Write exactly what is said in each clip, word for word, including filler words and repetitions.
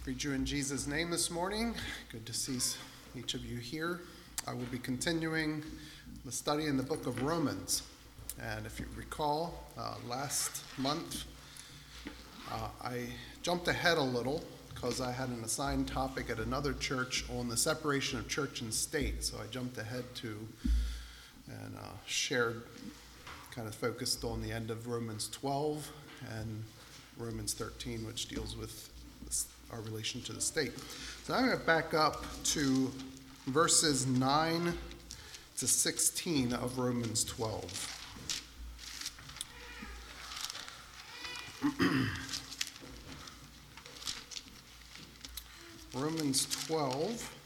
Greet you in Jesus' name this morning. Good to see each of you here. I will be continuing the study in the book of Romans. And if you recall, uh, last month uh, I jumped ahead a little because I had an assigned topic at another church on the separation of church and state. So I jumped ahead to and uh, shared, kind of focused on the end of Romans twelve and Romans thirteen, which deals with our relation to the state. So I'm going to back up to verses nine to sixteen of Romans twelve. Romans twelve,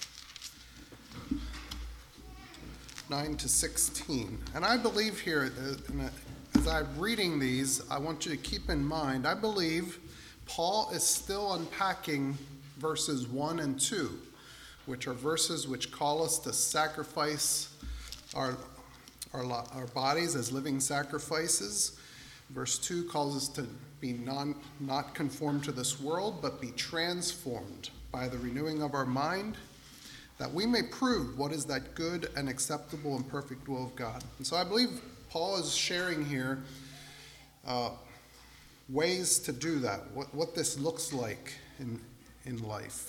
nine to sixteen. And I believe here, as I'm reading these, I want you to keep in mind, I believe Paul is still unpacking verses one and two, which are verses which call us to sacrifice our, our, our bodies as living sacrifices. Verse two calls us to be non, not conformed to this world, but be transformed by the renewing of our mind, that we may prove what is that good and acceptable and perfect will of God. And so I believe Paul is sharing here uh, ways to do that, what, what this looks like in, in life.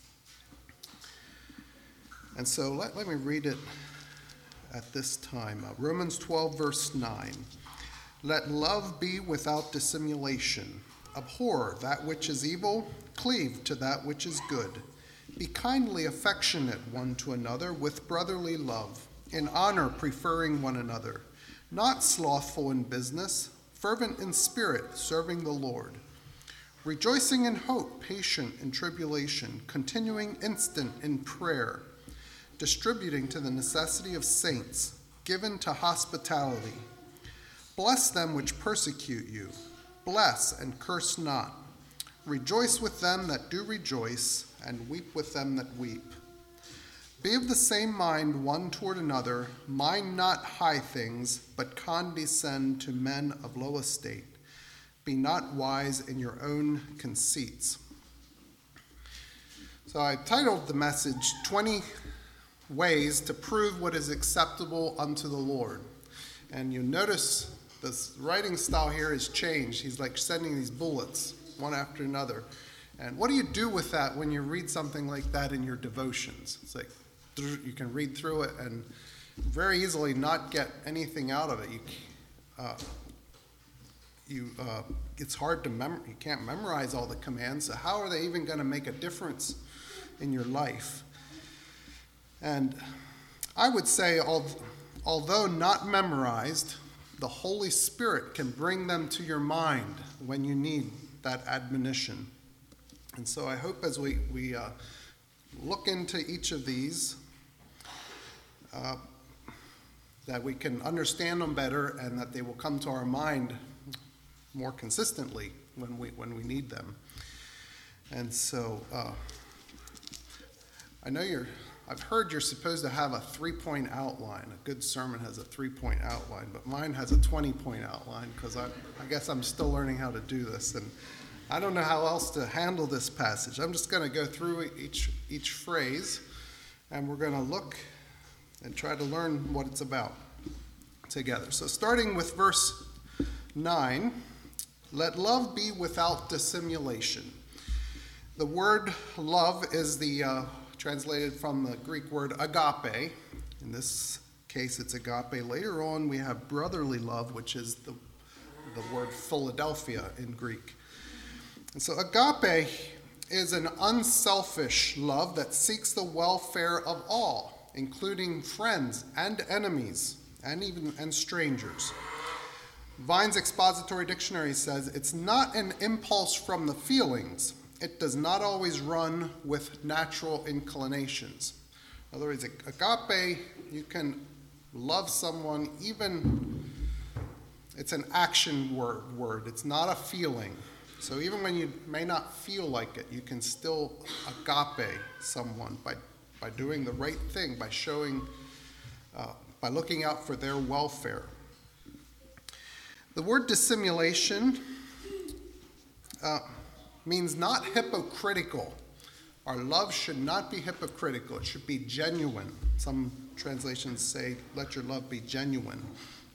And so let, let me read it at this time. Uh, Romans twelve, verse nine. Let love be without dissimulation. Abhor that which is evil, cleave to that which is good. Be kindly affectionate one to another with brotherly love, in honor preferring one another, not slothful in business, fervent in spirit, serving the Lord, rejoicing in hope, patient in tribulation, continuing instant in prayer, distributing to the necessity of saints, given to hospitality. Bless them which persecute you. Bless and curse not. Rejoice with them that do rejoice, and weep with them that weep. Be of the same mind one toward another. Mind not high things, but condescend to men of low estate. Be not wise in your own conceits. So I titled the message, twenty Ways to Prove What is Acceptable unto the Lord. And you notice this writing style here has changed. He's like sending these bullets, one after another. And what do you do with that when you read something like that in your devotions? It's like, you can read through it and very easily not get anything out of it. You, uh, you, uh, it's hard to mem- you can't memorize all the commands. So how are they even going to make a difference in your life? And I would say, although not memorized, the Holy Spirit can bring them to your mind when you need that admonition. And so I hope as we, we uh, look into each of these, uh, that we can understand them better and that they will come to our mind more consistently when we when we need them. And so uh, I know you're, I've heard you're supposed to have a three-point outline. A good sermon has a three-point outline, but mine has a twenty-point outline because I, I guess I'm still learning how to do this. And I don't know how else to handle this passage. I'm just going to go through each each phrase, and we're going to look and try to learn what it's about together. So starting with verse nine, let love be without dissimulation. The word love is the uh, translated from the Greek word agape. In this case, it's agape. Later on, we have brotherly love, which is the, the word Philadelphia in Greek. And so agape is an unselfish love that seeks the welfare of all, including friends and enemies and even and strangers. Vine's Expository Dictionary says it's not an impulse from the feelings. It does not always run with natural inclinations. In other words, agape, you can love someone even, it's an action word, word. It's not a feeling. So even when you may not feel like it, you can still agape someone by, by doing the right thing, by showing, uh, by looking out for their welfare. The word dissimulation, uh, means not hypocritical. Our love should not be hypocritical. It should be genuine. Some translations say, let your love be genuine.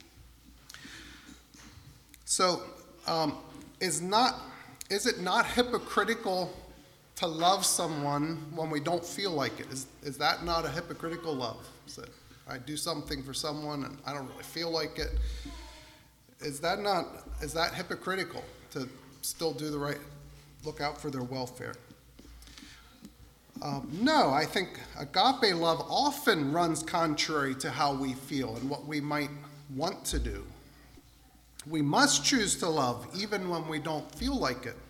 So, um, is not is it not hypocritical to love someone when we don't feel like it? Is is that not a hypocritical love? So I do something for someone and I don't really feel like it. Is that not is that hypocritical to still do the right, look out for their welfare? Um, no, I think agape love often runs contrary to how we feel and what we might want to do. We must choose to love even when we don't feel like it.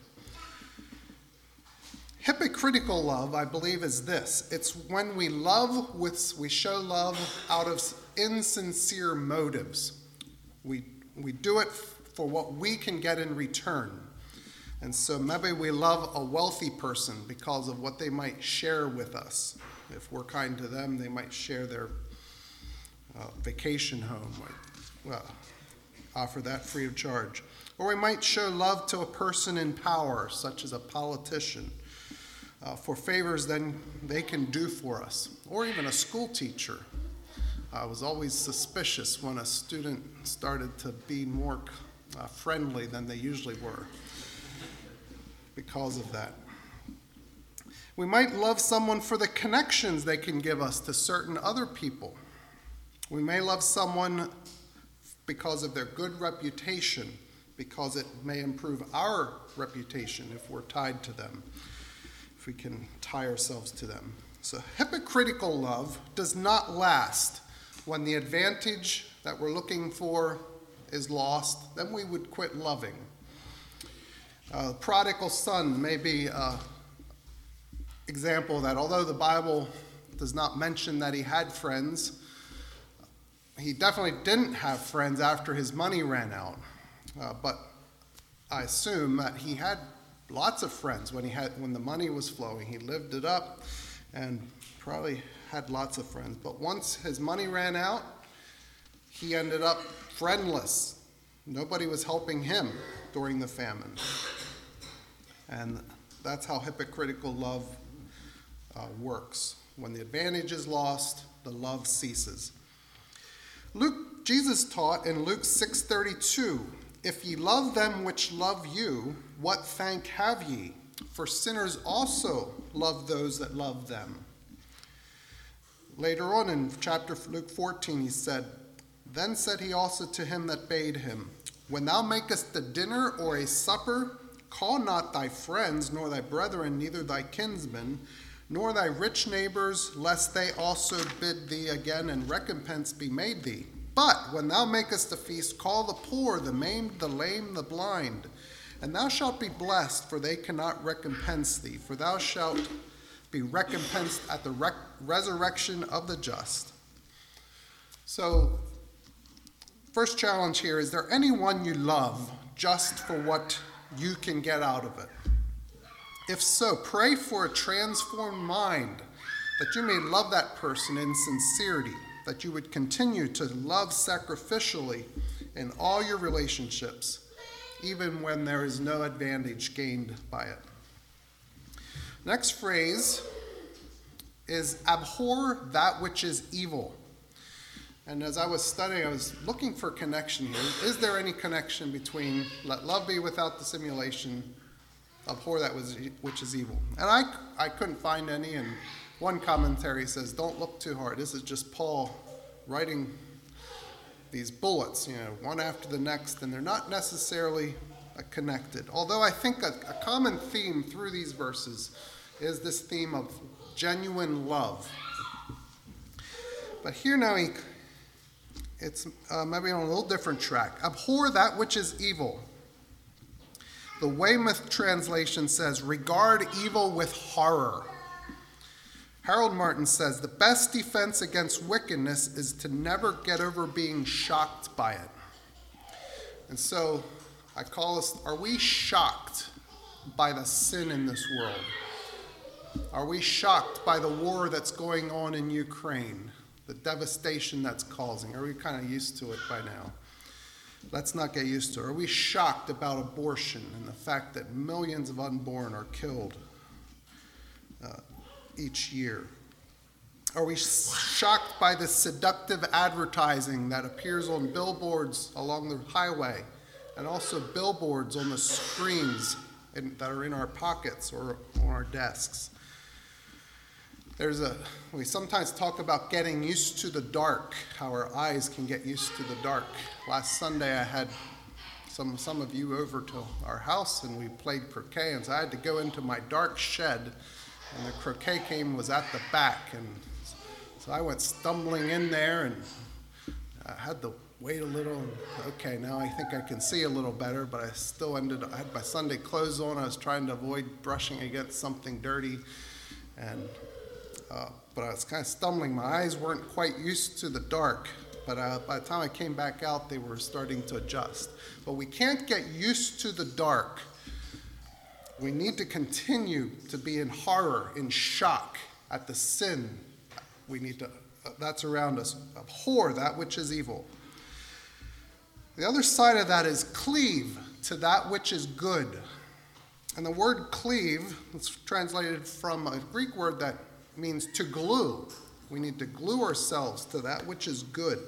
Hypocritical love, I believe, is this. It's when we love with, we show love out of insincere motives. We, we do it for what we can get in return. And so maybe we love a wealthy person because of what they might share with us. If we're kind to them, they might share their uh, vacation home, like, well, offer that free of charge. Or we might show love to a person in power, such as a politician, uh, for favors then they can do for us. Or even a school teacher. I was always suspicious when a student started to be more uh, friendly than they usually were because of that. We might love someone for the connections they can give us to certain other people. We may love someone because of their good reputation, because it may improve our reputation if we're tied to them, if we can tie ourselves to them. So hypocritical love does not last. When the advantage that we're looking for is lost, then we would quit loving. Uh, prodigal son may be an example of that. Although the Bible does not mention that he had friends, he definitely didn't have friends after his money ran out. Uh, but I assume that he had lots of friends when he had when the money was flowing. He lived it up and probably had lots of friends. But once his money ran out, he ended up friendless. Nobody was helping him during the famine. And that's how hypocritical love uh, works. When the advantage is lost, the love ceases. Luke, Jesus taught in Luke six thirty-two, if ye love them which love you, what thank have ye? For sinners also love those that love them. Later on in chapter Luke fourteen, he said, then said he also to him that bade him, when thou makest a dinner or a supper, call not thy friends, nor thy brethren, neither thy kinsmen, nor thy rich neighbors, lest they also bid thee again, and recompense be made thee. But when thou makest a feast, call the poor, the maimed, the lame, the blind, and thou shalt be blessed, for they cannot recompense thee, for thou shalt be recompensed at the rec- resurrection of the just. So, first challenge here, is there anyone you love just for what you can get out of it? If so, pray for a transformed mind, that you may love that person in sincerity, that you would continue to love sacrificially in all your relationships, even when there is no advantage gained by it. Next phrase is abhor that which is evil. And as I was studying, I was looking for connection here. Is there any connection between let love be without dissimulation, abhor that which is evil? And I, I couldn't find any, and one commentary says, don't look too hard. This is just Paul writing these bullets, you know, one after the next, and they're not necessarily uh, connected. Although I think a, a common theme through these verses is this theme of genuine love. But here now he, it's uh, maybe on a little different track. Abhor that which is evil. The Weymouth translation says, regard evil with horror. Harold Martin says, the best defense against wickedness is to never get over being shocked by it. And so I call us, are we shocked by the sin in this world? Are we shocked by the war that's going on in Ukraine, the devastation that's causing? Are we kind of used to it by now? Let's not get used to it. Are we shocked about abortion and the fact that millions of unborn are killed uh, each year? Are we shocked by the seductive advertising that appears on billboards along the highway and also billboards on the screens in, that are in our pockets or on our desks? There's a, we sometimes talk about getting used to the dark, how our eyes can get used to the dark. Last Sunday I had some, some of you over to our house and we played croquet, and so I had to go into my dark shed, and the croquet game was at the back, and so I went stumbling in there and I had to wait a little, and okay, now I think I can see a little better, but I still ended up, I had my Sunday clothes on, I was trying to avoid brushing against something dirty, and Uh, but I was kind of stumbling. My eyes weren't quite used to the dark, but uh, by the time I came back out, they were starting to adjust. But we can't get used to the dark. We need to continue to be in horror, in shock at the sin we need to, uh, that's around us. Abhor that which is evil. The other side of that is cleave to that which is good. And the word cleave, it's translated from a Greek word that means to glue. We need to glue ourselves to that which is good.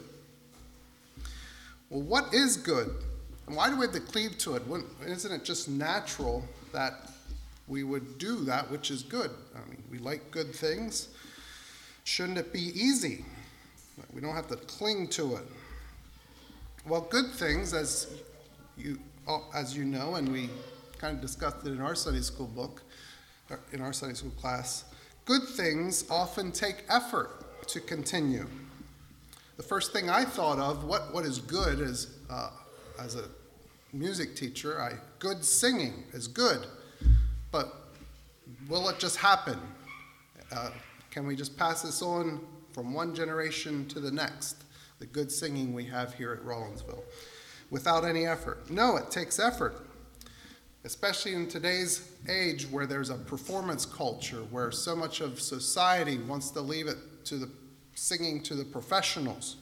Well, what is good? And why do we have to cleave to it? Isn't it just natural that we would do that which is good? I mean, we like good things. Shouldn't it be easy? We don't have to cling to it. Well, good things, as you, as you know, and we kind of discussed it in our Sunday school book, in our Sunday school class, good things often take effort to continue. The first thing I thought of, what, what is good, is uh, as a music teacher, I, good singing is good, but will it just happen? Uh, can we just pass this on from one generation to the next, the good singing we have here at Rollinsville, without any effort? No, it takes effort. Especially in today's age where there's a performance culture, where so much of society wants to leave it to the singing to the professionals.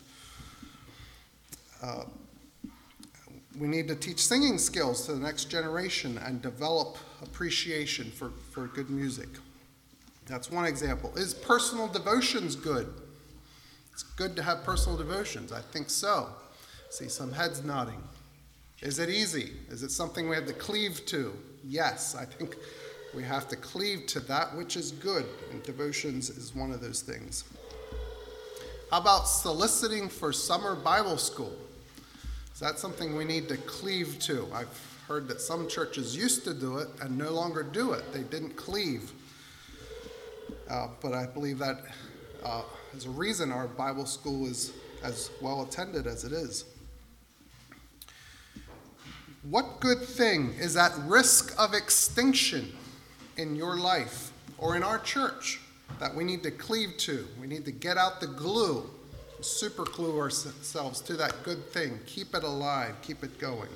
Uh, we need to teach singing skills to the next generation and develop appreciation for, for good music. That's one example. Is personal devotions good? It's good to have personal devotions. I think so. See some heads nodding. Is it easy? Is it something we have to cleave to? Yes, I think we have to cleave to that which is good, and devotions is one of those things. How about soliciting for summer Bible school? Is that something we need to cleave to? I've heard that some churches used to do it and no longer do it. They didn't cleave. Uh, but I believe that uh, is a reason our Bible school is as well attended as it is. What good thing is at risk of extinction in your life or in our church that we need to cleave to? We need to get out the glue, super glue ourselves to that good thing, keep it alive, keep it going.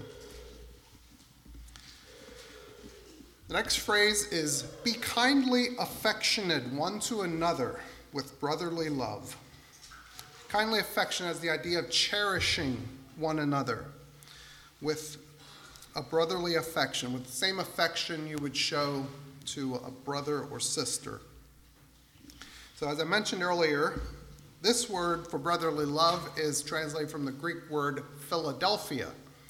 The next phrase is, be kindly affectionate one to another with brotherly love. Kindly affection has the idea of cherishing one another with a brotherly affection, with the same affection you would show to a brother or sister. So as I mentioned earlier, this word for brotherly love is translated from the Greek word Philadelphia.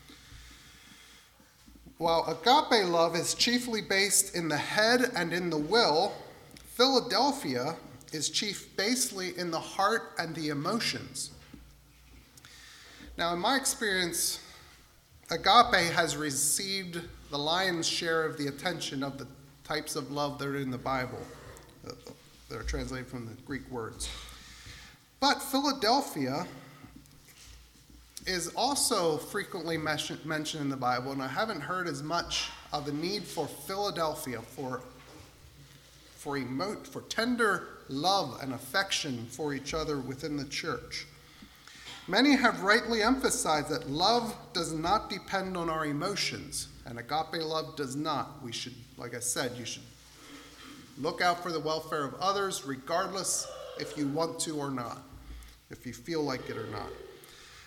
While agape love is chiefly based in the head and in the will, Philadelphia is chief basely in the heart and the emotions. Now, in my experience, agape has received the lion's share of the attention of the types of love that are in the Bible, uh, that are translated from the Greek words. But Philadelphia is also frequently mentioned in the Bible, and I haven't heard as much of the need for Philadelphia, for, for, emo- for tender love and affection for each other within the church. Many have rightly emphasized that love does not depend on our emotions, and agape love does not. We should, like I said, you should look out for the welfare of others, regardless if you want to or not, if you feel like it or not.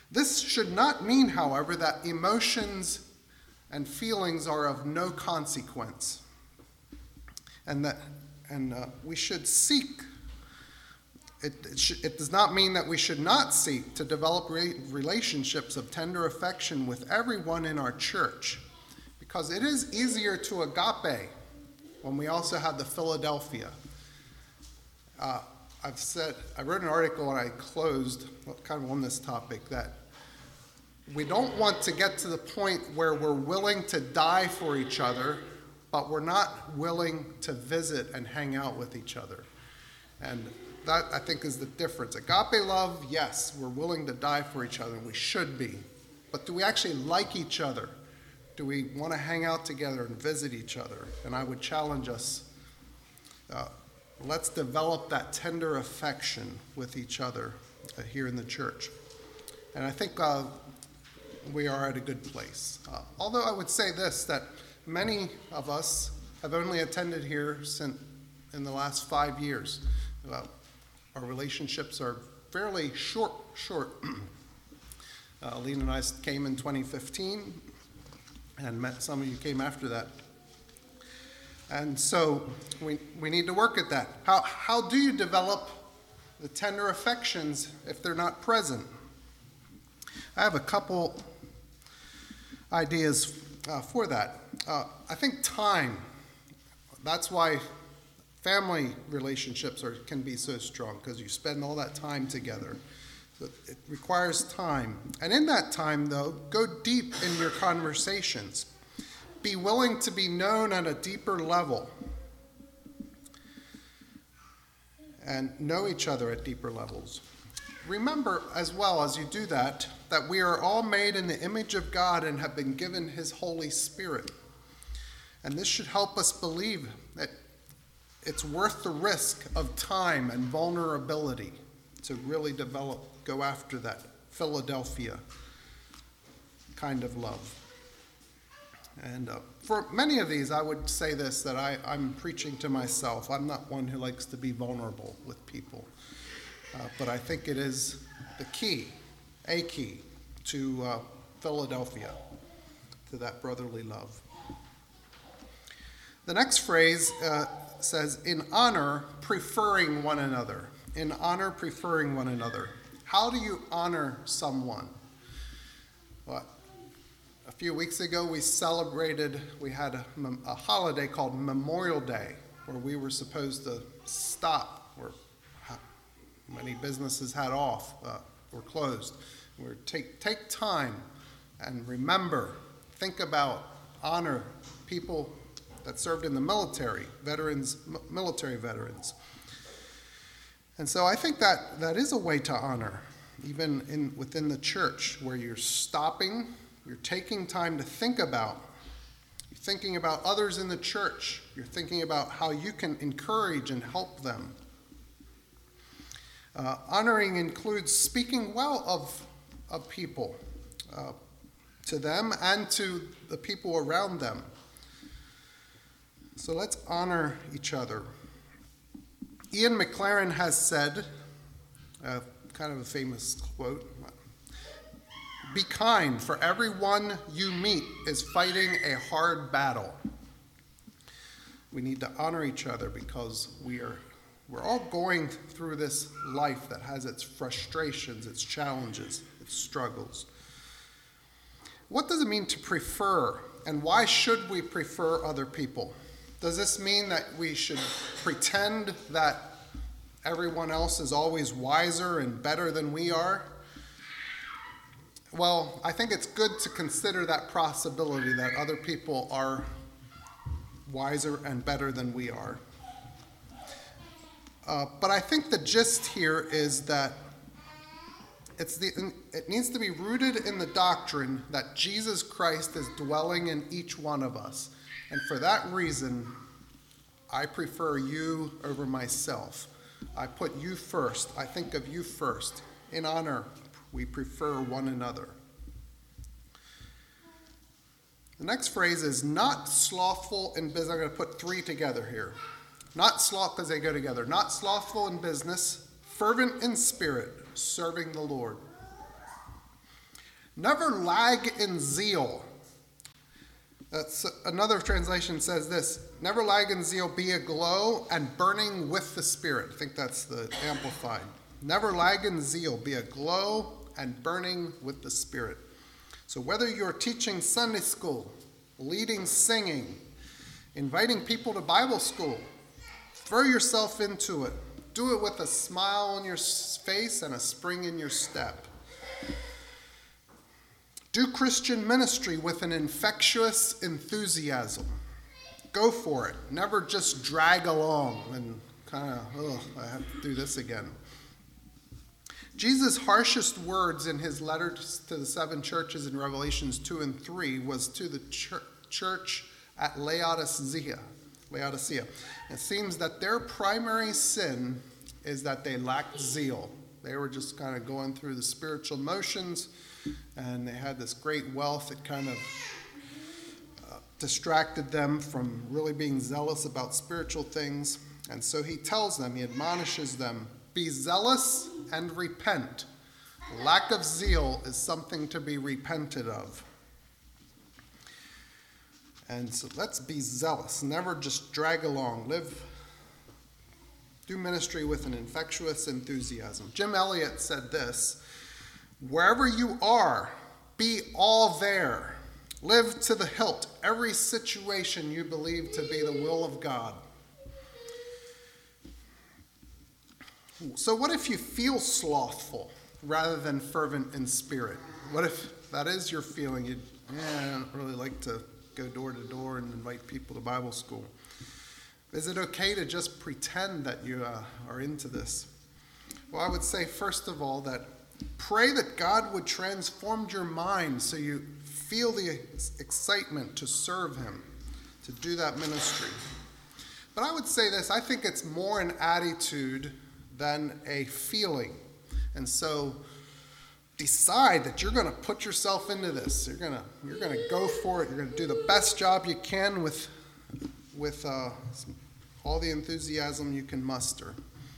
This should not mean, however, that emotions and feelings are of no consequence, and that and uh, we should seek. It, it, sh- it does not mean that we should not seek to develop re- relationships of tender affection with everyone in our church, because it is easier to agape when we also have the Philadelphia. Uh, I've said, I wrote an article and I closed kind of on this topic that we don't want to get to the point where we're willing to die for each other, but we're not willing to visit and hang out with each other. And that, I think, is the difference. Agape love, yes, we're willing to die for each other, and we should be. But do we actually like each other? Do we want to hang out together and visit each other? And I would challenge us, uh, let's develop that tender affection with each other uh, here in the church. And I think uh, we are at a good place. Uh, although I would say this, that many of us have only attended here since in the last five years. Uh, our relationships are fairly short, short. uh, Lena and I came in twenty fifteen, and met some of you came after that. And so we we need to work at that. How how do you develop the tender affections if they're not present? I have a couple ideas uh, for that. Uh, I think time, that's why family relationships are can be so strong, because you spend all that time together. So it requires time. And in that time, though, go deep in your conversations. Be willing to be known at a deeper level and know each other at deeper levels. Remember, as well as you do that, that we are all made in the image of God and have been given his Holy Spirit. And this should help us believe that it's worth the risk of time and vulnerability to really develop, go after that Philadelphia kind of love. And uh, for many of these, I would say this, that I, I'm preaching to myself. I'm not one who likes to be vulnerable with people. Uh, but I think it is the key, a key, to uh, Philadelphia, to that brotherly love. The next phrase uh, says, in honor, preferring one another. In honor, preferring one another. How do you honor someone? Well, a few weeks ago, we celebrated, we had a, a holiday called Memorial Day, where we were supposed to stop, where many businesses had off, uh, were closed. We were take, take time and remember, think about, honor people that served in the military, veterans, m- military veterans. And so I think that that is a way to honor, even in within the church, where you're stopping, you're taking time to think about, you're thinking about others in the church, you're thinking about how you can encourage and help them. Uh, honoring includes speaking well of, of people, uh, to them and to the people around them. So let's honor each other. Ian McLaren has said, uh, kind of a famous quote, be kind, for everyone you meet is fighting a hard battle. We need to honor each other because we are We're all going through this life that has its frustrations, its challenges, its struggles. What does it mean to prefer, and why should we prefer other people? Does this mean that we should pretend that everyone else is always wiser and better than we are? Well, I think it's good to consider that possibility that other people are wiser and better than we are. Uh, but I think the gist here is that it's the, it needs to be rooted in the doctrine that Jesus Christ is dwelling in each one of us. And for that reason, I prefer you over myself. I put you first. I think of you first. In honor, we prefer one another. The next phrase is not slothful in business. I'm going to put three together here. Not sloth, because they go together. Not slothful in business, fervent in spirit, serving the Lord. Never lag in zeal. That's, another translation says this: never lag in zeal, be aglow and burning with the Spirit. I think that's the Amplified. Never lag in zeal, be aglow and burning with the Spirit. So whether you're teaching Sunday school, leading singing, inviting people to Bible school, throw yourself into it. Do it with a smile on your face and a spring in your step. Do Christian ministry with an infectious enthusiasm. Go for it. Never just drag along and kind of, oh, I have to do this again. Jesus' harshest words in his letters to the seven churches in Revelations two and three was to the church, church at Laodicea. Laodicea. It seems that their primary sin is that they lacked zeal. They were just kind of going through the spiritual motions, and they had this great wealth that kind of uh, distracted them from really being zealous about spiritual things. And so he tells them, he admonishes them, be zealous and repent. Lack of zeal is something to be repented of. And so let's be zealous. Never just drag along. Live, do ministry with an infectious enthusiasm. Jim Elliot said this: wherever you are, be all there. Live to the hilt every situation you believe to be the will of God. So what if you feel slothful rather than fervent in spirit? What if that is your feeling? You, yeah, I don't really like to go door to door and invite people to Bible school. Is it okay to just pretend that you uh, are into this? Well, I would say, first of all, that pray that God would transform your mind so you feel the excitement to serve him, to do that ministry. But I would say this: I think it's more an attitude than a feeling. And so decide that you're going to put yourself into this. You're going to you're going to go for it. You're going to do the best job you can with with uh, all the enthusiasm you can muster.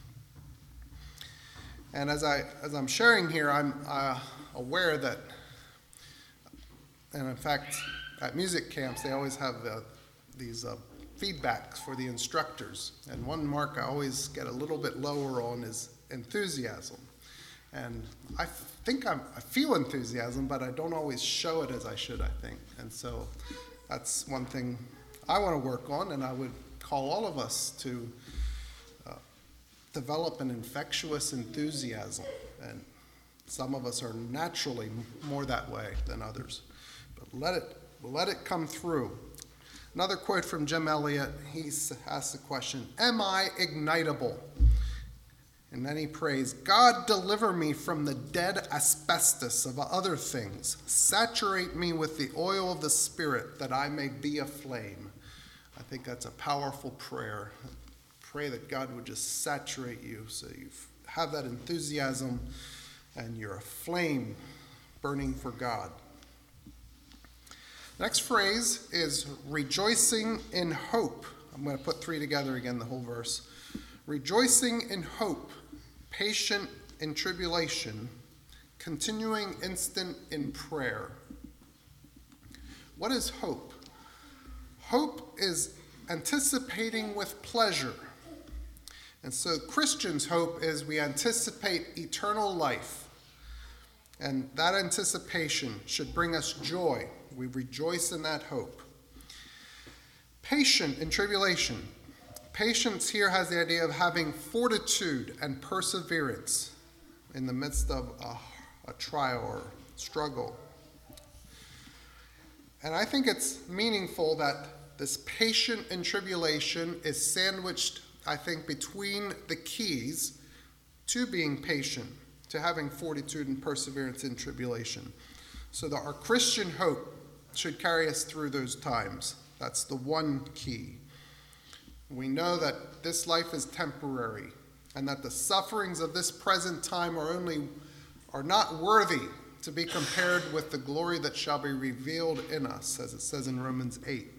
And as I as I'm sharing here, I'm uh, aware that, and in fact, at music camps they always have uh, these uh, feedbacks for the instructors. And one mark I always get a little bit lower on is enthusiasm. And I think I'm, I feel enthusiasm, but I don't always show it as I should, I think. And so that's one thing I want to work on, and I would call all of us to uh, develop an infectious enthusiasm. And some of us are naturally more that way than others. But let it, let it come through. Another quote from Jim Elliot, he asks the question, am I ignitable? And then he prays, God, deliver me from the dead asbestos of other things. Saturate me with the oil of the Spirit that I may be aflame. I think that's a powerful prayer. Pray that God would just saturate you so you have that enthusiasm and you're a flame burning for God. Next phrase is rejoicing in hope. I'm going to put three together again, the whole verse. Rejoicing in hope, patient in tribulation, continuing instant in prayer. What is hope? Hope is anticipating with pleasure. And so Christians' hope is we anticipate eternal life. And that anticipation should bring us joy. We rejoice in that hope. Patient in tribulation. Patience here has the idea of having fortitude and perseverance in the midst of a, a trial or struggle. And I think it's meaningful that this patient in tribulation is sandwiched, I think, between the keys to being patient, to having fortitude and perseverance in tribulation. So that our Christian hope should carry us through those times. That's the one key. We know that this life is temporary and that the sufferings of this present time are only are not worthy to be compared with the glory that shall be revealed in us, as it says in Romans eight.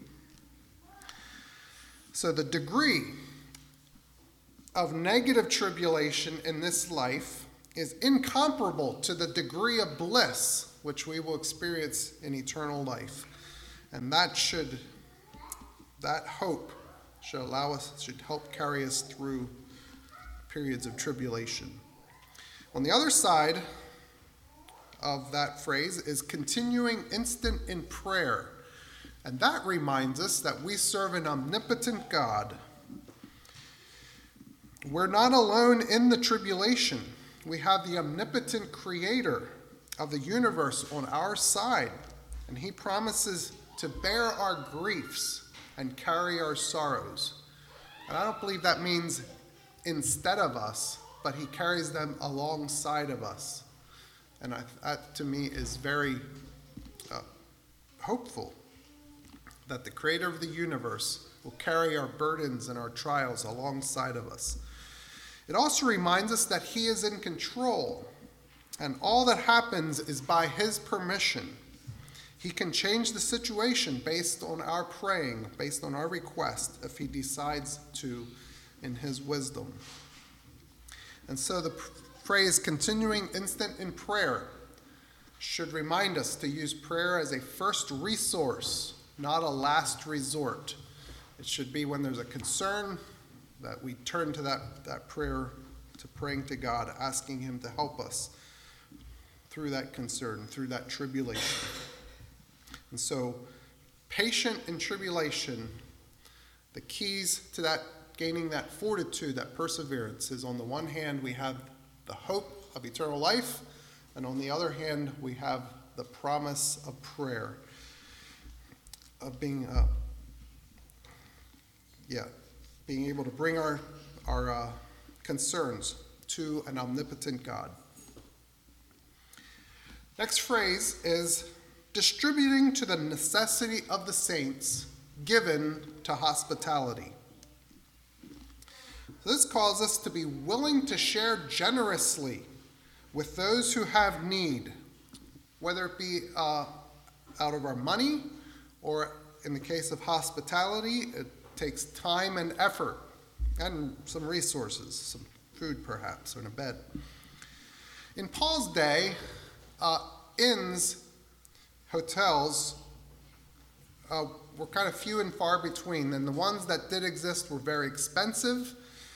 So the degree of negative tribulation in this life is incomparable to the degree of bliss which we will experience in eternal life. And that should, that hope should allow us, should help carry us through periods of tribulation. On the other side of that phrase is continuing instant in prayer. And that reminds us that we serve an omnipotent God. We're not alone in the tribulation. We have the omnipotent creator of the universe on our side, and he promises to bear our griefs and carry our sorrows. And I don't believe that means instead of us, but he carries them alongside of us. And I, that to me is very uh, hopeful, that the creator of the universe will carry our burdens and our trials alongside of us. It also reminds us that he is in control, and all that happens is by his permission. He can change the situation based on our praying, based on our request, if he decides to in his wisdom. And so the phrase continuing instant in prayer should remind us to use prayer as a first resource, not a last resort. It should be when there's a concern that we turn to that, that prayer, to praying to God, asking him to help us through that concern, through that tribulation. And so, patient in tribulation, the keys to that, gaining that fortitude, that perseverance, is on the one hand, we have the hope of eternal life, and on the other hand, we have the promise of prayer, of being, uh, yeah, being able to bring our, our uh, concerns to an omnipotent God. Next phrase is distributing to the necessity of the saints, given to hospitality. This calls us to be willing to share generously with those who have need, whether it be uh, out of our money, or in the case of hospitality, it takes time and effort and some resources, some food perhaps, or a bed. In Paul's day, uh, inns, hotels, uh, were kind of few and far between, and the ones that did exist were very expensive,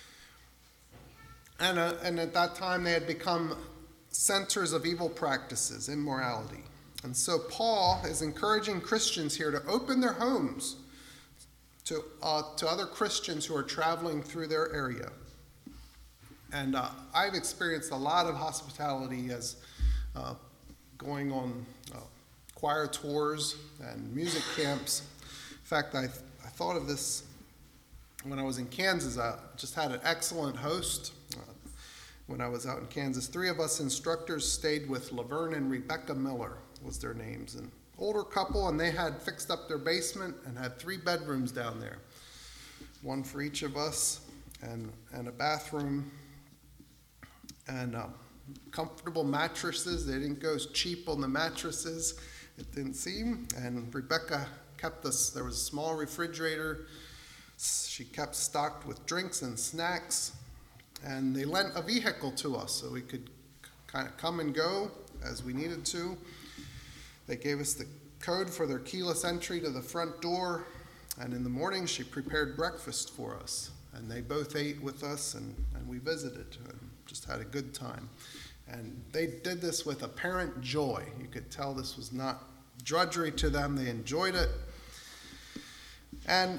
and, uh, and at that time they had become centers of evil practices, immorality. And so Paul is encouraging Christians here to open their homes to uh, to other Christians who are traveling through their area. And uh, I've experienced a lot of hospitality as uh, going on uh, choir tours and music camps. In fact, I, I thought of this when I was in Kansas. I just had an excellent host. Uh, when I was out in Kansas, three of us instructors stayed with Laverne and Rebecca Miller was their names. And older couple, and they had fixed up their basement and had three bedrooms down there, one for each of us, and and a bathroom, and uh, comfortable mattresses. They didn't go cheap on the mattresses, it didn't seem. And Rebecca kept us, there was a small refrigerator. She kept stocked with drinks and snacks, and they lent a vehicle to us so we could kind of come and go as we needed to. They gave us the code for their keyless entry to the front door, and in the morning she prepared breakfast for us. And they both ate with us, and, and we visited and just had a good time. And they did this with apparent joy. You could tell this was not drudgery to them. They enjoyed it. And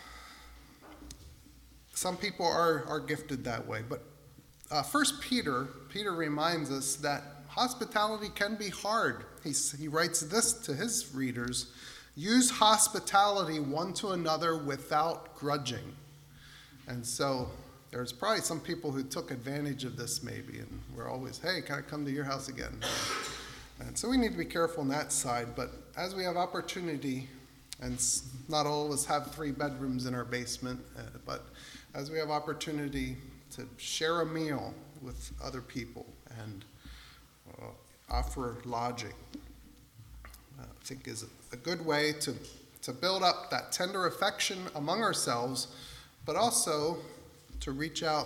some people are, are gifted that way. But uh, First Peter, Peter reminds us that hospitality can be hard. He's, he writes this to his readers: use hospitality one to another without grudging. And so there's probably some people who took advantage of this maybe, and we're always, hey, can I come to your house again? And so we need to be careful on that side. But as we have opportunity, and not all of us have three bedrooms in our basement, uh, but as we have opportunity to share a meal with other people and uh, offer lodging, I think is a good way to, to build up that tender affection among ourselves, but also to reach out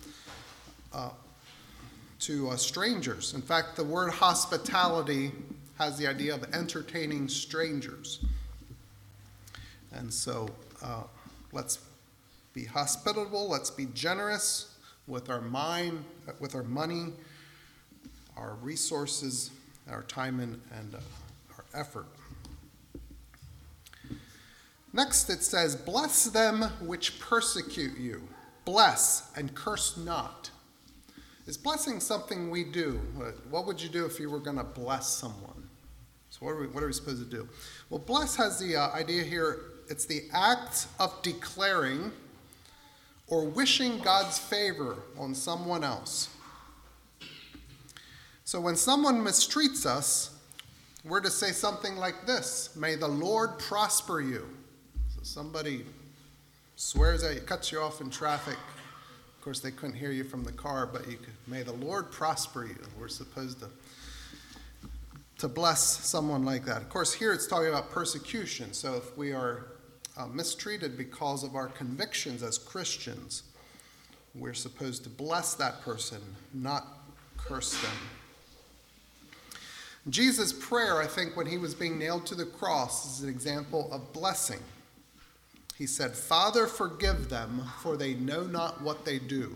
uh, to uh, strangers. In fact, the word hospitality has the idea of entertaining strangers. And so uh, let's be hospitable, let's be generous with our mind, with our money, our resources, our time and, and uh, our effort. Next it says, bless them which persecute you. Bless and curse not. Is blessing something we do? What would you do if you were going to bless someone? So what are we, what are we supposed to do? Well, bless has the uh, idea here, it's the act of declaring or wishing God's favor on someone else. So when someone mistreats us, we're to say something like this: may the Lord prosper you. So somebody swears at you, cuts you off in traffic. Of course, they couldn't hear you from the car, but you could, may the Lord prosper you. We're supposed to, to bless someone like that. Of course, here it's talking about persecution. So if we are uh, mistreated because of our convictions as Christians, we're supposed to bless that person, not curse them. Jesus' prayer, I think, when he was being nailed to the cross, is an example of blessing. He said, Father, forgive them, for they know not what they do.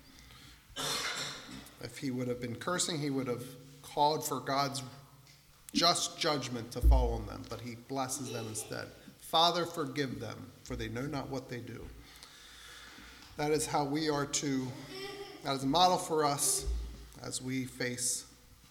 If he would have been cursing, he would have called for God's just judgment to fall on them, but he blesses them instead. Father, forgive them, for they know not what they do. That is how we are to, that is a model for us as we face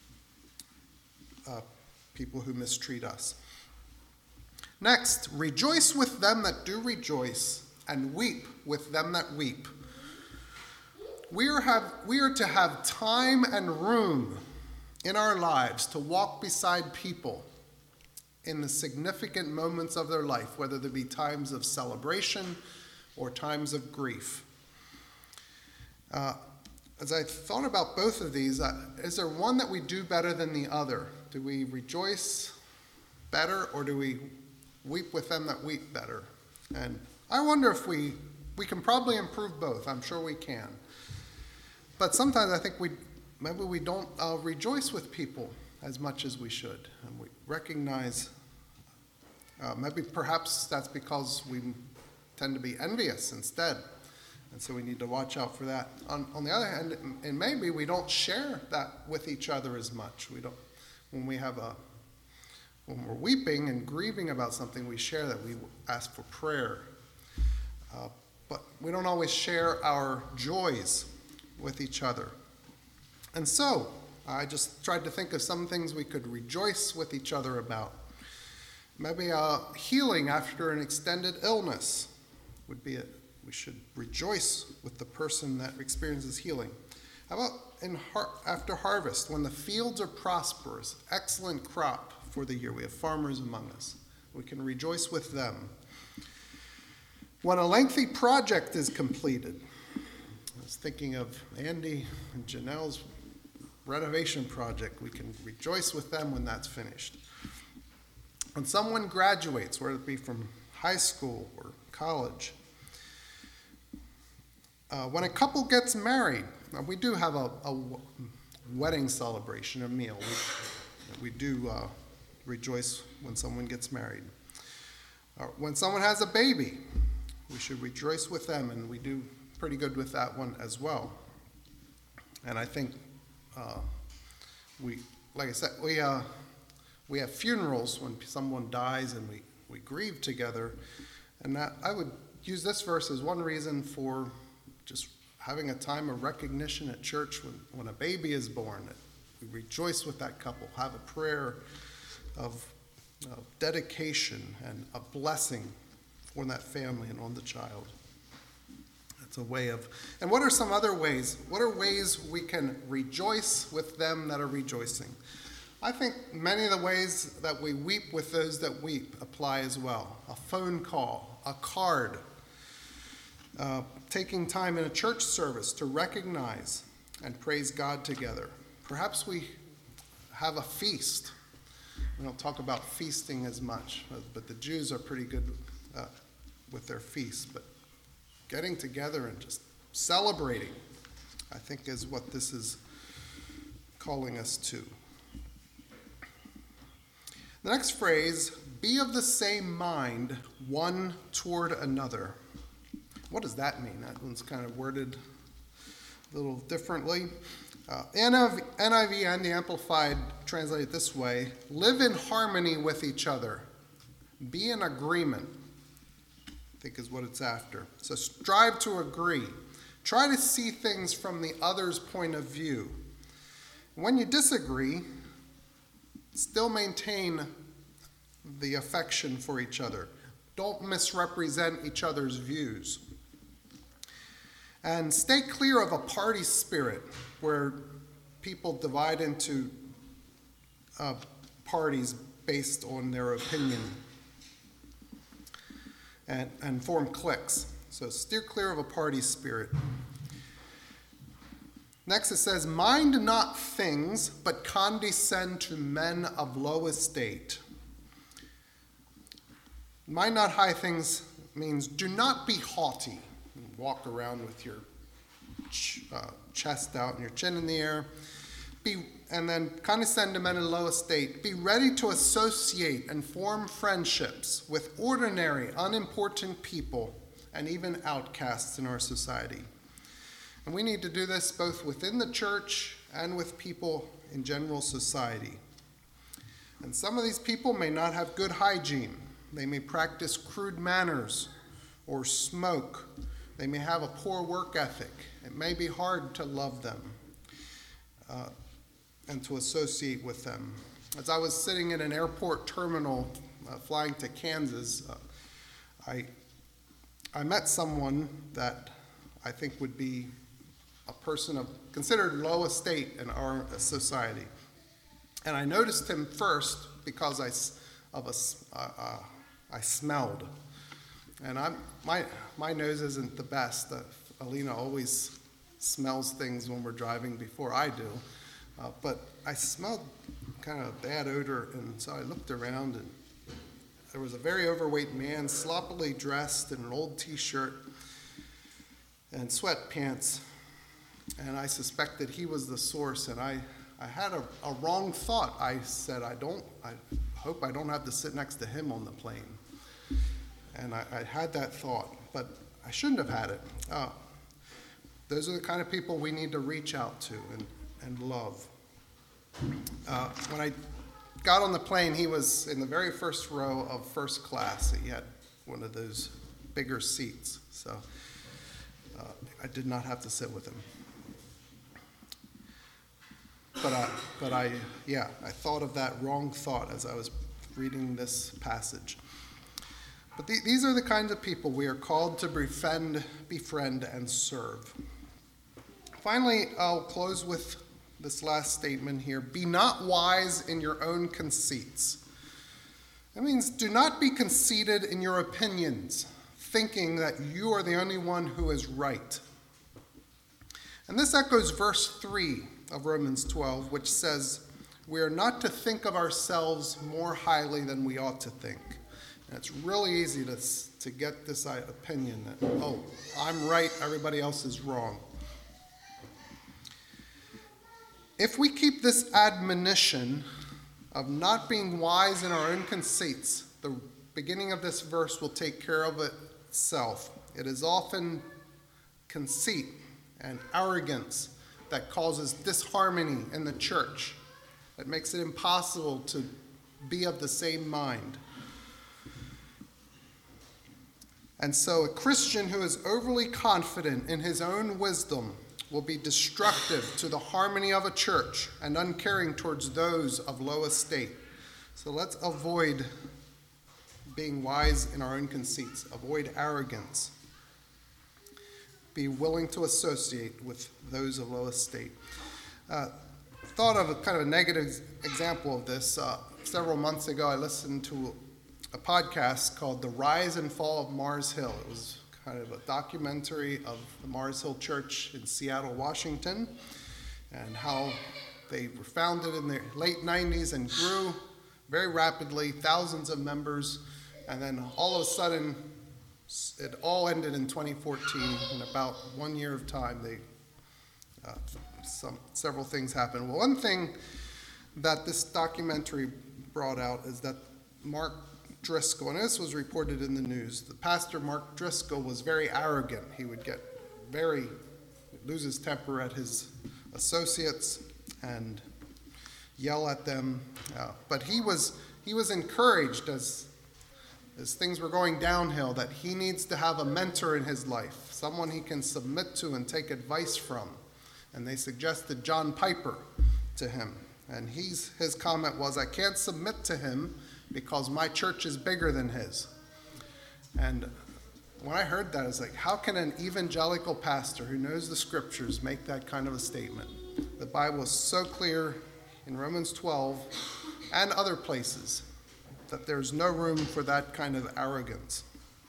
uh, people who mistreat us. Next, rejoice with them that do rejoice, and weep with them that weep. We are, have, we are to have time and room in our lives to walk beside people in the significant moments of their life, whether there be times of celebration or times of grief. Uh, as I thought about both of these, uh, is there one that we do better than the other? Do we rejoice better, or do we weep with them that weep better? And I wonder if we we can probably improve both. I'm sure we can. But sometimes I think we maybe we don't uh, rejoice with people as much as we should, and we recognize uh, maybe perhaps that's because we tend to be envious instead, and so we need to watch out for that. On, on the other hand, and maybe we don't share that with each other as much. We don't when we have a When we're weeping and grieving about something, we share that. We ask for prayer. Uh, but we don't always share our joys with each other. And so, I just tried to think of some things we could rejoice with each other about. Maybe uh, healing after an extended illness would be it. We should rejoice with the person that experiences healing. How about in har- after harvest, when the fields are prosperous, excellent crop for the year? We have farmers among us. We can rejoice with them. When a lengthy project is completed, I was thinking of Andy and Janelle's renovation project. We can rejoice with them when that's finished. When someone graduates, whether it be from high school or college, uh, when a couple gets married, uh, we do have a, a wedding celebration, a meal. We, we do uh, rejoice when someone gets married. Uh, when someone has a baby, we should rejoice with them, and we do pretty good with that one as well. And I think uh, we, like I said, we uh, we have funerals when someone dies, and we, we grieve together. And that, I would use this verse as one reason for just having a time of recognition at church when, when a baby is born. We rejoice with that couple, have a prayer of, of dedication and a blessing on that family and on the child. That's a way of, and what are some other ways? What are ways we can rejoice with them that are rejoicing? I think many of the ways that we weep with those that weep apply as well. A phone call, a card, uh, taking time in a church service to recognize and praise God together. Perhaps we have a feast. We don't talk about feasting as much, but the Jews are pretty good uh, with their feasts. But getting together and just celebrating, I think, is what this is calling us to. The next phrase, be of the same mind one toward another. What does that mean? That one's kind of worded a little differently. Uh, N I V and the Amplified translate it this way: live in harmony with each other. Be in agreement, I think is what it's after. So strive to agree. Try to see things from the other's point of view. When you disagree, still maintain the affection for each other. Don't misrepresent each other's views. And stay clear of a party spirit where people divide into uh, parties based on their opinion and, and form cliques. So steer clear of a party spirit. Next it says, mind not things, but condescend to men of low estate. Mind not high things means do not be haughty. Walk around with your ch- uh, chest out and your chin in the air. Be, and then condescend to men in low estate. Be ready to associate and form friendships with ordinary, unimportant people and even outcasts in our society. And we need to do this both within the church and with people in general society. And some of these people may not have good hygiene. They may practice crude manners or smoke. They may have a poor work ethic. It may be hard to love them uh, and to associate with them. As I was sitting in an airport terminal uh, flying to Kansas, uh, I, I met someone that I think would be a person of considered low estate in our society. And I noticed him first because I, of a, uh, uh, I smelled. And I'm, my, my nose isn't the best. Uh, Alina always smells things when we're driving before I do. Uh, but I smelled kind of a bad odor, and so I looked around, and there was a very overweight man, sloppily dressed in an old t-shirt and sweatpants. And I suspected he was the source, and I, I had a, a wrong thought. I said, I don't, I hope I don't have to sit next to him on the plane. And I, I had that thought, but I shouldn't have had it. Uh, those are the kind of people we need to reach out to and, and love. Uh, when I got on the plane, he was in the very first row of first class. He had one of those bigger seats, so uh, I did not have to sit with him. But I, but I, yeah, I thought of that wrong thought as I was reading this passage. But the, these are the kinds of people we are called to befriend, befriend, and serve. Finally, I'll close with this last statement here. Be not wise in your own conceits. That means do not be conceited in your opinions, thinking that you are the only one who is right. And this echoes verse three of Romans twelve, which says, we are not to think of ourselves more highly than we ought to think. And it's really easy to, to get this opinion that, oh, I'm right, everybody else is wrong. If we keep this admonition of not being wise in our own conceits, the beginning of this verse will take care of itself. It is often conceit and arrogance that causes disharmony in the church, that makes it impossible to be of the same mind. And so a Christian who is overly confident in his own wisdom will be destructive to the harmony of a church and uncaring towards those of low estate. So let's avoid being wise in our own conceits, avoid arrogance. Be willing to associate with those of low estate. Uh, thought of a kind of a negative example of this. Uh, several months ago, I listened to a podcast called The Rise and Fall of Mars Hill. It was kind of a documentary of the Mars Hill Church in Seattle, Washington, and how they were founded in the late nineties and grew very rapidly, thousands of members, and then all of a sudden, it all ended in twenty fourteen. In about one year of time, they uh, some several things happened. Well, one thing that this documentary brought out is that Mark Driscoll, and this was reported in the news, the pastor Mark Driscoll was very arrogant. He would get very, lose his temper at his associates and yell at them. Uh, but he was he was encouraged as as things were going downhill that he needs to have a mentor in his life, someone he can submit to and take advice from. And they suggested John Piper to him. And he's, his comment was, "I can't submit to him because my church is bigger than his." And when I heard that, I was like, how can an evangelical pastor who knows the scriptures make that kind of a statement? The Bible is so clear in Romans twelve and other places that there's no room for that kind of arrogance.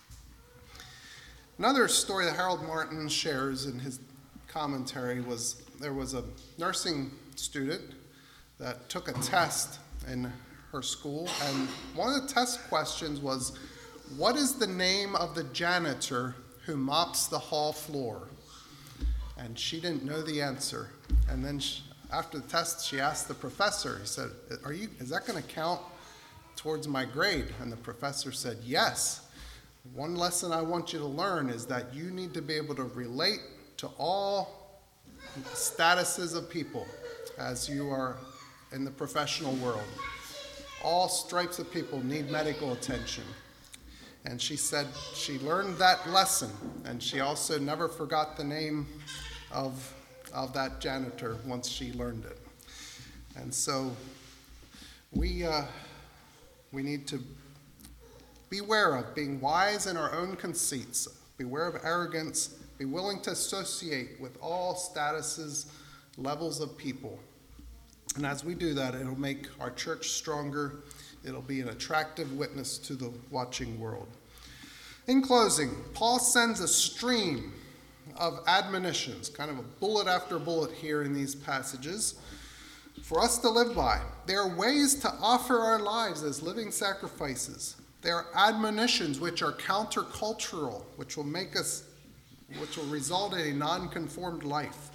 Another story that Harold Martin shares in his commentary was there was a nursing student that took a test in her school, and one of the test questions was, what is the name of the janitor who mops the hall floor? And she didn't know the answer. And then she, after the test, she asked the professor, he said, "Are you, is that going to count towards my grade?" And the professor said, "Yes. One lesson I want you to learn is that you need to be able to relate to all statuses of people as you are in the professional world. All stripes of people need medical attention." And she said she learned that lesson, and she also never forgot the name of, of that janitor once she learned it. And so we, uh, we need to beware of being wise in our own conceits, beware of arrogance, be willing to associate with all statuses, levels of people. And as we do that, it'll make our church stronger. It'll be an attractive witness to the watching world. In closing, Paul sends a stream of admonitions, kind of a bullet after bullet here in these passages, for us to live by. There are ways to offer our lives as living sacrifices. There are admonitions which are countercultural, which will make us, which will result in a non-conformed life.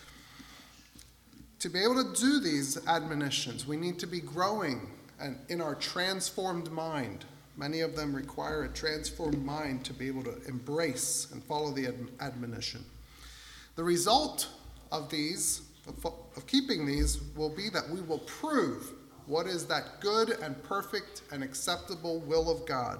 To be able to do these admonitions, we need to be growing and in our transformed mind. Many of them require a transformed mind to be able to embrace and follow the ad- admonition. The result of these, of, of keeping these, will be that we will prove what is that good and perfect and acceptable will of God.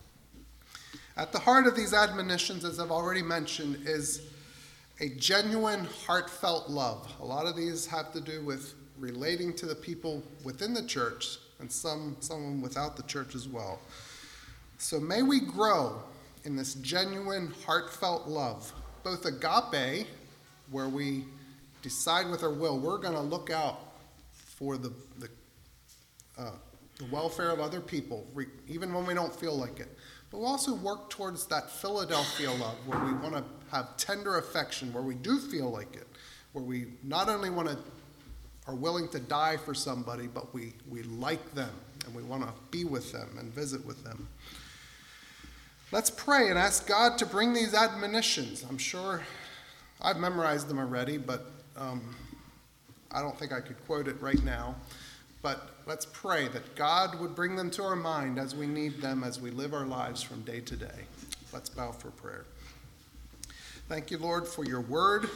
At the heart of these admonitions, as I've already mentioned, is a genuine, heartfelt love. A lot of these have to do with relating to the people within the church, and some someone without the church as well. So may we grow in this genuine, heartfelt love, both agape, where we decide with our will, we're going to look out for the, the, uh, the welfare of other people, re- even when we don't feel like it. But we'll also work towards that Philadelphia love, where we want to have tender affection, where we do feel like it, where we not only want to are willing to die for somebody, but we, we like them, and we want to be with them and visit with them. Let's pray and ask God to bring these admonitions. I'm sure I've memorized them already, but um, I don't think I could quote it right now. But let's pray that God would bring them to our mind as we need them, as we live our lives from day to day. Let's bow for prayer. Thank you, Lord, for your word,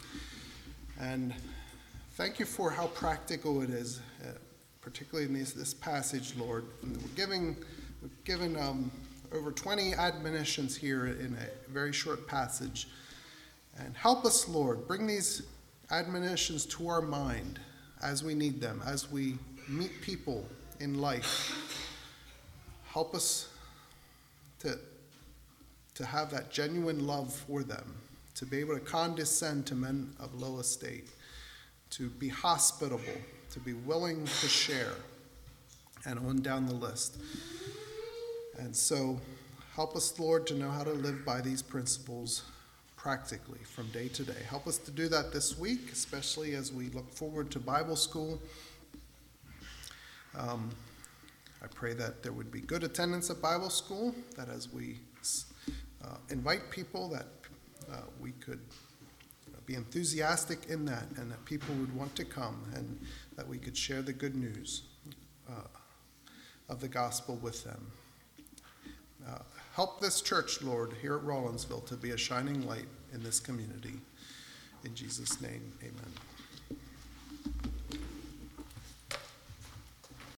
and thank you for how practical it is, uh, particularly in this, this passage, Lord. And we're giving, we've given um, over twenty admonitions here in a very short passage. And help us, Lord, bring these admonitions to our mind as we need them, as we meet people in life. Help us to, to have that genuine love for them, to be able to condescend to men of low estate, to be hospitable, to be willing to share, and on down the list. And so help us, Lord, to know how to live by these principles practically from day to day. Help us to do that this week, especially as we look forward to Bible school. Um, I pray that there would be good attendance at Bible school, that as we uh, invite people, that uh, we could be enthusiastic in that, and that people would want to come, and that we could share the good news uh, of the gospel with them. Uh, help this church, Lord, here at Rawlinsville to be a shining light in this community. In Jesus' name, amen.